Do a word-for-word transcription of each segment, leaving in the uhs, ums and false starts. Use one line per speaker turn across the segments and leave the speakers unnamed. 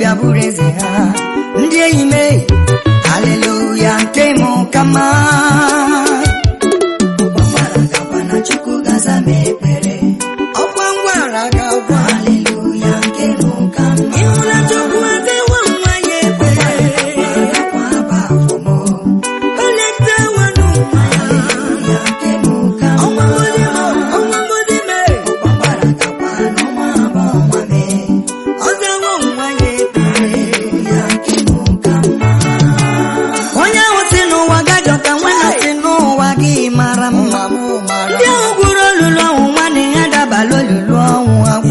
okorobịa bụrụ eze ha. Ndị enyi m, haleluya nke m kama. Ọkwangwara gakwa na Chukwu gaza m ekpere. Ọkwangwara gakwa haleluya nke m kama. Ịhụla Chukwu azawo nwa ya ekpere. Gakwa aba afọ m. Oletawo n'ụwa ya haleluya nke m kama. Ọnwa ngọzi m, ọnwa ngọzi m. Ọkwangwara gakwa n'ọnwa abụ ọnwa m. Ọzawo nwa ya ekpere. Haleluya nke m kama. Onye ahụ si n'ụwa gajọ ka nwanne si n'ụwa gị mara mma. Ndị ahụ gwuru olulu ọnwụ nwanne ya dabala olulu ọnwụ agwụ.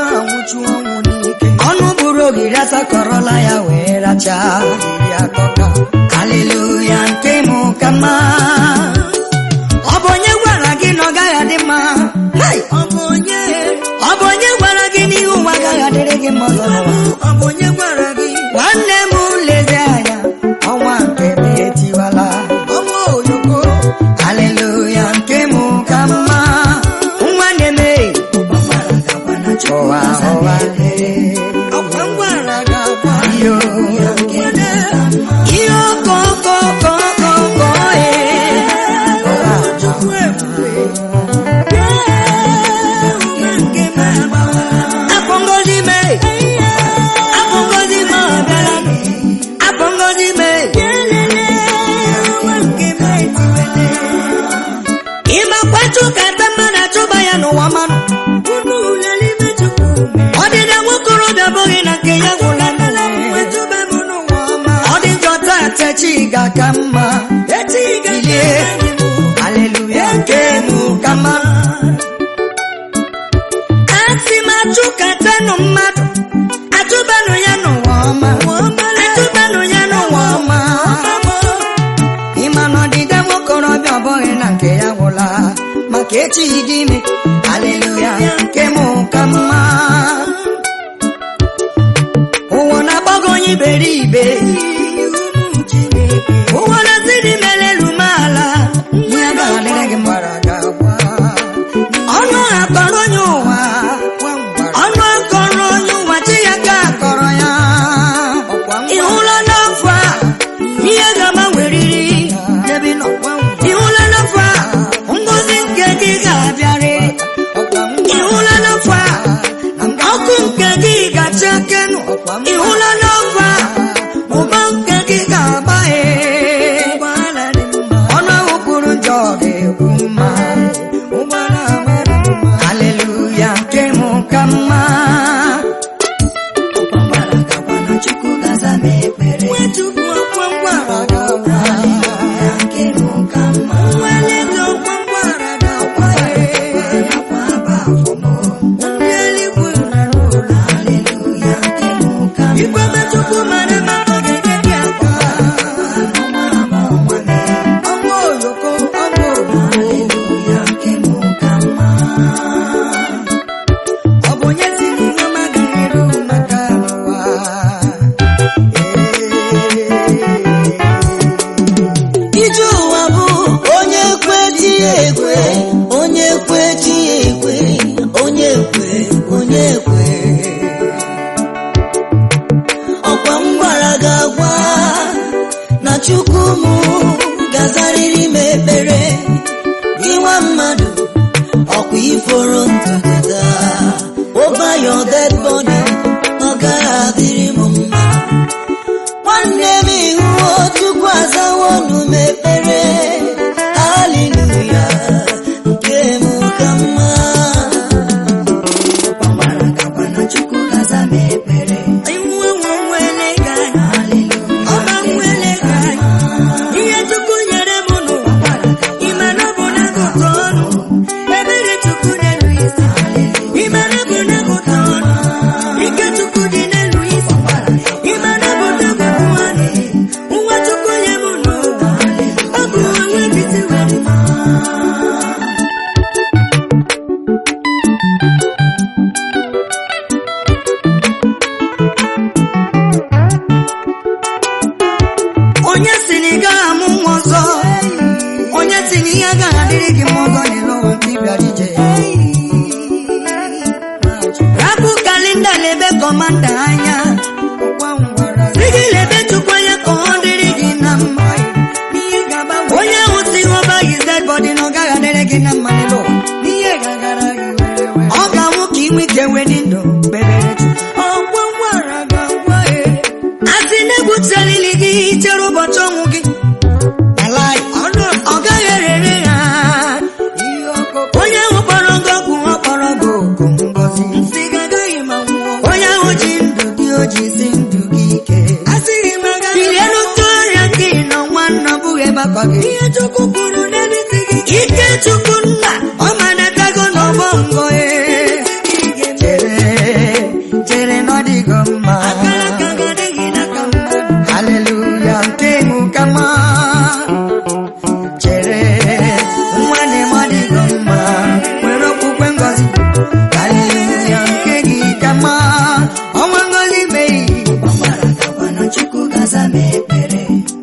Ọnụ buru ogiri asakọrọla ya wee rachaa. Haleluya nke m kama. Ọ bụ onye gwara gị na ọ gaghị adị mma? Ọ bụ onye Ọ bụ onye gwara gị n'ihu ụwa agaghị adịrị gị mma ọzọ? Ọ bụ onye gwara gị? Nwanne m leze anya, ọnwa nke m etiwala. Ọnwa oyoko. Haleluya nke m kama. Nwanne m, ụwa ụwa ọkwangwara gakwa iyo iyo kokokokoko apọngozi me apọngozi me apọngozi me ịmakwachu ka ata mmadụ achụba ya n'ụwa mmanụ. Ọdịda nwokorobịa bụghị na nke ya gwụla n'ụwa. Ọ dị njọ taa techi ga-aka mma. Ilie haleluya nke m kama. Asị m achụkatanụ mmadụ, achụbanụ ya n'ụwa ọma. Achụbanụ ya n'ụwa ọma. Ịma na ọdịda nwokorobịa ọ bụghị na nke ya gwụla, maka echi dị ime. Haleluya nke m kama. Ụwa na-agbago onye iberibe. Ụwa na-asịrị melelu m ala. Ya ga-adịrị gị mma. Ọnụ akọrọ onye ụwa. Ọnụ akọrọ onye ụwa, chi ya ka akọrọ ya. Ị hụla n'afọ a ihe ga-agbanwerịrị. Ị hụla n'afọ a ngozi nke gị ga-abịarị. Ị hụla n'afọ a ọkụ nke gị ga-acha kenụ. Ị hụla n'afọ a ụba nke gị ga-agbaghe. Ọnụ ahụ kwuru njọ ga-ekwu mma. Haleluya nke m kama. Ọkwangwara gakwa na Chukwu gaza m ekpere. Nwechukwu ọkwangwara gakwa haleluya nke m kama. Nweleta ọkwangwara gakwa gakwa aba afọ m. Ndị eluigwe na n'ụlọ haleluya nke m kama. Ikweme Chukwu mara mma ogige gị akwa. Ọnwa abụ ọnwa m. Ọnwa oyoko ọnwa obodo haleluya nke m kama. Ọ bụ onye si n'ihe mmadụ iru maka n'ụwa. Ije ụwa bụ onye kwe chi ya ekwe, onye kwe chi ya ekwe, onye kwe onye kwe. Ọkwangwara gakwa na Chukwu m gazarịrị m ekpere. Gị nwa mmadụ, ọkwa iforo ntụtụta. Over your dead body, ọ gaghị adịrị m mma. Nwanne m ihu Chukwu azawo nụ m ekpere. Haleluya nke m kama. Ọkwangwara gakwa na Chukwu gaza m ekpere. Iwe nwe nwele ga ọma nwele ga ihe Chukwu nyere m n'ụwa. Ịma na ọ bụ n'agụta ọnụ. Ebere Chukwu na-eru isi. Ịma na ọ bụ n'agụta ọnụ. gị lebe Chukwu anya ka ọ dịrị gị na mma. Onye ahụ si ọba his dead body na ọ gaghị adịrị gị na mma n'elu ụwa. Ọ ga-anwụ ka inwe ike wee dị ndụ kpebere Chukwu. Asị na-egwutelili gị chere ụbọchị ọnwụ gị. Ọ gaghị erere ha. Onye ahụ kpọrọ gị ọgwụ ọ kpọrọ gị oku ngọzi. Onye ahụ ji ndụ gị o ji si ndụ gị ike. Bilienu tụgharịa nke ị nọ nwanna bụghị ebe akwa gị. Ike Chukwu nna ọ manatago n'ọgbọ ngọ e. Chere chere na ọ dịgo mma. Haleluya nke mụ kama. Chere nwanne m ọ dịgo mma. Nwere okwukwe ngọzi. Haleluya nke gị kama. Ọnwa ngọzi mee. Chukwu gaza m ekpere.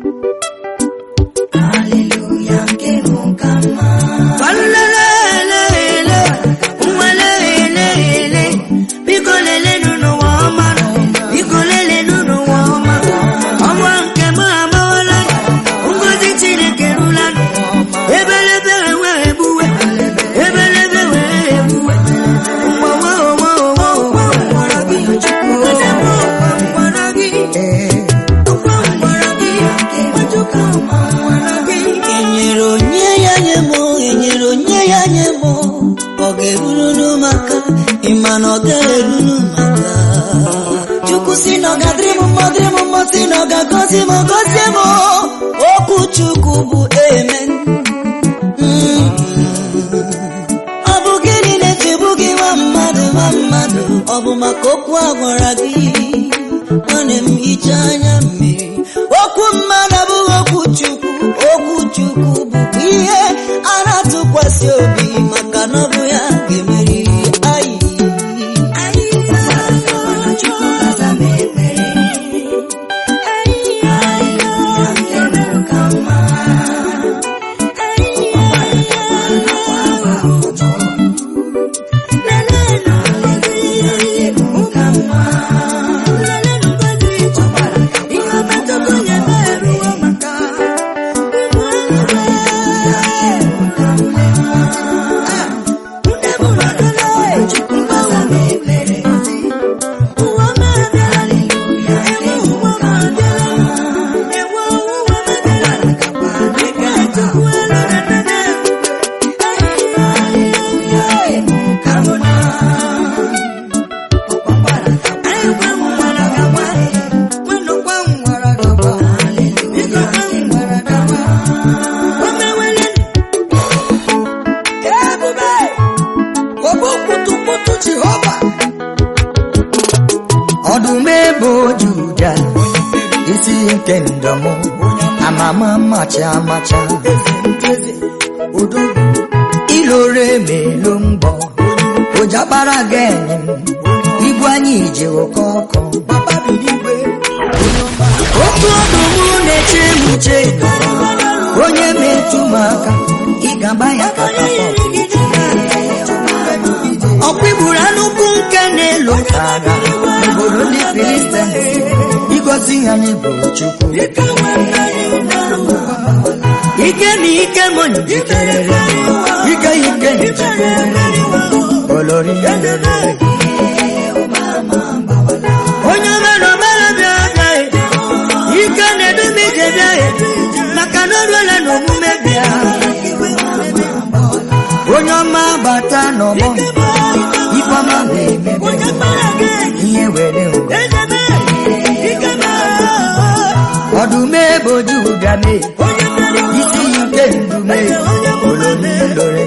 Haleluya nke mụ kama. Walelelele, walelelele, biko lelenu n'ụwa ọma, biko lelenu n'ụwa ọma. Ọnwa nke m amawala, ngọzi Chineke rula. Ebelebe wee egbuwe, ebelebe wee egbuwe. Nwa nwa nwa nwa nwa gị Chukwu. Enyere onye ya nye mụ, enyere onye ya nye mụ. Ọ ga-eruru maka ịma na ọ ga-eruru maka. Chukwu si na ọ ga-adịrị m mma, dịrị m mma, si na ọ ga-agọzi m, gọzie m. Okwu Chukwu bụ amen. Ọ bụ gịnị na-echegbu gị nwa mmadụ, nwa mmadụ? Ọ bụ maka okwu a gwara gị. Nwanne m hichaa anya mmiri. Okwu mmadụ abụghị okwu Chukwu. Okwu Chukwu bụ ihe a na-atụkwasị obi maka na ọ bụ ya ga-emeri. Ayi Chukwu gaza m ekpere. Ọdụm ebo Juda, isi nke ndọmụ, amama macha macha. Ilore melo mbọ, ojakpara geni, ibu anyị ije oke ọkọ. Otu ọdụm na-eche uche, onye metụ maka, ị ga-agba ya katapọt. Ọkpịgburu anụkwu nke na-elo agha n'obodo ndị Filistins, igosi ha n'ịbụ Chukwu. Ike na ike m njikere, ike ike njikere, olori onye mere obere bịa bịa, ike na-edu m ije bịa, maka na o ruola n'omume bịa. Onye ọma bata n'ọgbọ, ifeọma wee mebe, ihe were ngwa. Ọdụm ebo Juda mee, isi ike ndụ mee, olori lore.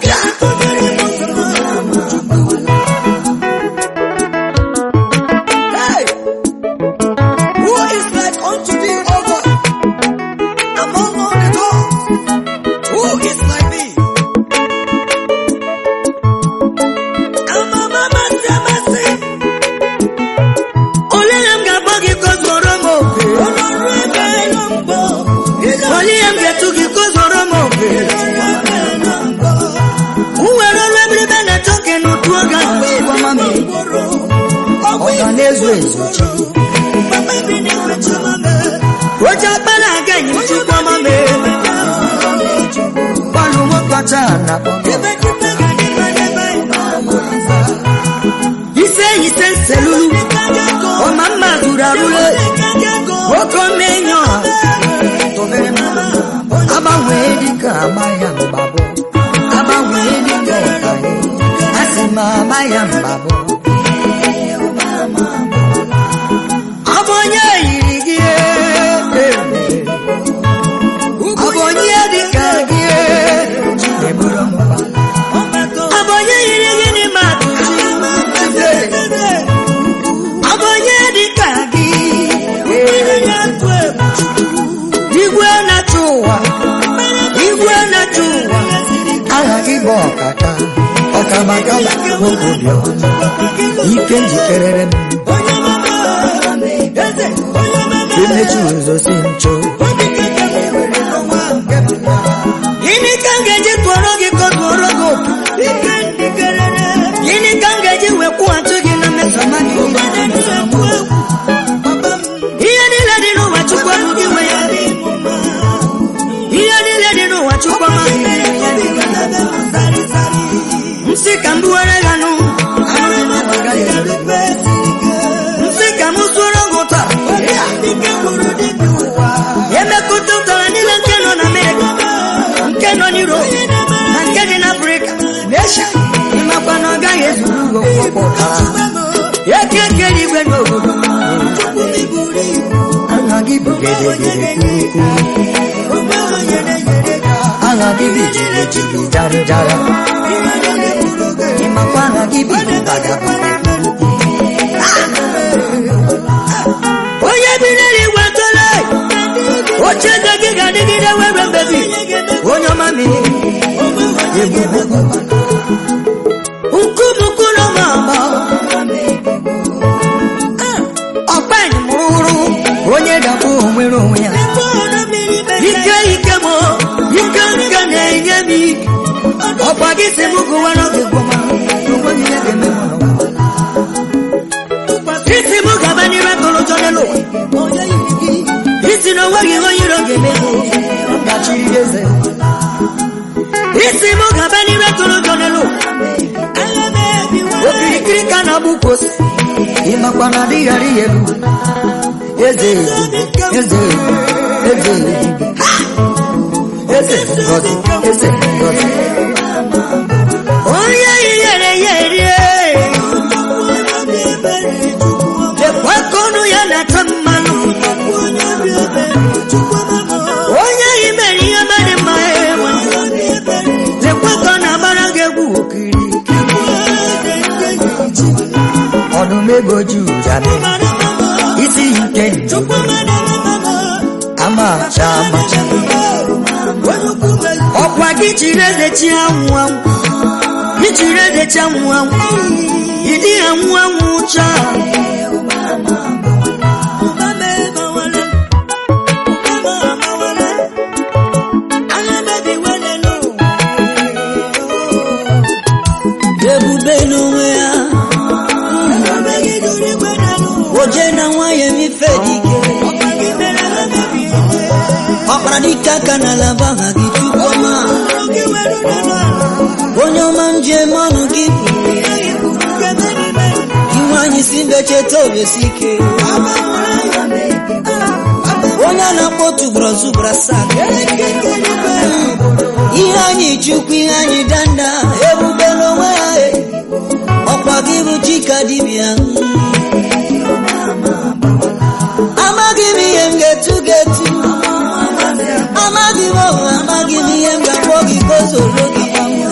Who is like unto thee, O God, among all the gods? Who is like thee? Ezo ezo na ise ise selulu o mama durarule oko menyo aba wedi ka maya mbabo aba wedi ka asima maya mbabo abonye yirigie abonye dikagie chiburo mba abonye yirigie ni matu abonye dikagi igwe na tuwa igwe na tuwa ala gibo kata okamakala ogodio ikenji kerere imechu uzo sincho ini kangeji tworogi kotworogo ini kangeji weku atugi na mesamani iya ni ladino wachukwa mugiwe iya ni ladino wachukwa mugiwe msika mbuwere ganu msika musuronguta yeme kututola nile nkeno na Amerika nkeno ni Rome na nkeni na Afrika nesha imakwano ga Yesu lugo kwa yake keli gwendo anagi bugede gede anagi bigede gede jara jara imakwano gibi baga oye bineli watole oche dagiga digide wewe baby onyo mami ukumu kuno mama open muru onye dabu onwere onwe ya ike ike mo ike nke na-enye mi ọkwa gị si mugu wano gị gwama onye ya ga-eme isi mu gaba ni rakolo jonelo isi no wagi onye ro ga-eme gachiri eze isi mu gaba ni rakolo jonelo okirikiri ka na bukos imakwa na di yari yelu eze eze eze eze God eze God oye yere yere de kwakonu ya na tamanu oye imeri ya made maewa de kwakona barage bukiri onu megoju jame isi nke ama chama ọkwa gị chiri eze chi anwụ anwụ gị chiri eze chi anwụ anwụ ịdị anwụ anwụ cha ebube n'onwe ya oje na nwaye mife dike ọkpara dike aka n'ala baha gị chukwuma onye ọma njem ọnụ gị iwe anyị si mbecheta obesike onye a na-akpọtu brọzubra sak ihe anyị chukwu ihe anyị danda ebube n'onwe ya ọkwa gị bụ chika dibịa amaghị m ihe m ga-etu ga-etu amaghị m ọhụ amaghị m ihe m ga-akpọ gị kozoro gị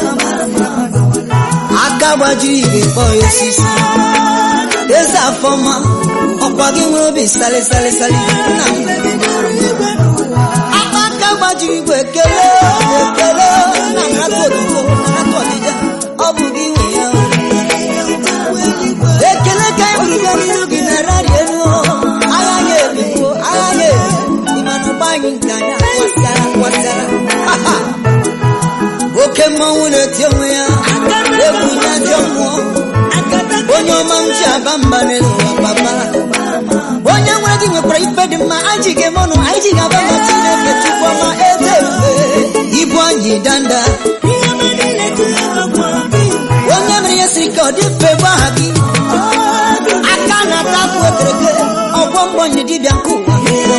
aka gbajiri igwe kpọọ osisi eze afọma ọkwa gị nwee obi sali sali sali aka gbajiri igwe ekele ekele na nrata otuto nrata ọdịda ọ bụ gị nwe ya ekele ka anyị bụrụ n'iru gị na rari elu agha ga-ebigo agha ga-ebi ịmanụ gbanyị nke anya kwasara kwasara oke mmanwụ na-eti onwe ya egwu nye ajọ mmụọ onye ọma m ji aba mba n'elu ụwa papa onye nwe gị nwekwara ife dị mma anyị ji ga-eme ọnụ anyị ji ga-aba ma Chineke Chukwuma eze ibu anyị danda dị febe aha gị aka na-atapụ okereke ọgwọ mgbọnyị dibịa nke ụwa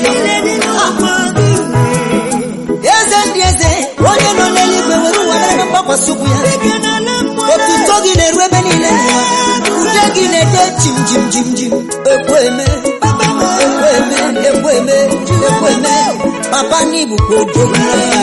eze ndị eze onye nọ n'eluigwe were ụwa mere na mgbakwasị ụkwụ ya otuto gị na-eru ebe niile ude gị na-ede jim jim jim jim ekweme ekweme ekweme ekweme papa n'ibukwa odo